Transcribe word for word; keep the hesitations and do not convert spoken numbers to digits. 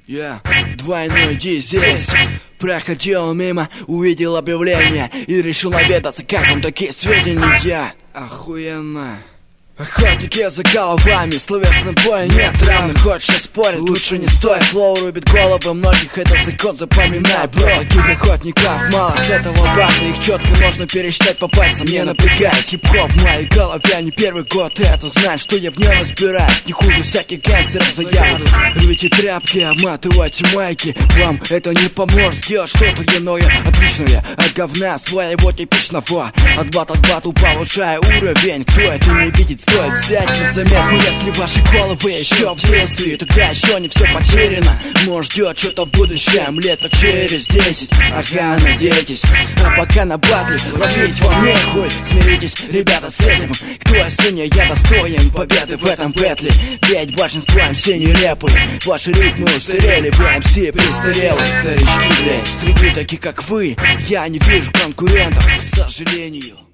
Я yeah. Двойной Ди здесь. Проходил мимо, увидел объявление и решил наведаться, как вам такие сведения. Охуенно. Охотники за головами, словесный бой нет равных. Хочешь спорить, лучше не стоит. Флоу рубит головы многих, это закон, запоминай, бро. Таких охотников мало с этого бата, их четко можно пересчитать по пальцам. Не напрягаясь, хип-хоп в моей голове не первый год. Это знает, что я в нем разбираюсь, не хуже всяких гангстеров заявок. Рвите тряпки, обматывайте майки, вам это не поможет сделать что-то иное, отличное от говна своего типичного. От бата к бату повышая уровень, кто это не видит, стоит взять на заметку. Если ваши головы еще в действии, тогда еще не все потеряно. Может ждет что-то в будущем, лет так через десять. Ага, надейтесь. А пока на батле ловить вам нехуй. Смиритесь, ребята, с этим. Кто сильнее, я достоин победы в этом бэтле. Ведь большинство эм си нелепые. Ваши ритмы устарели, вы эм си престарелые. Старички, блядь, среди таких как вы я не вижу конкурентов, к сожалению.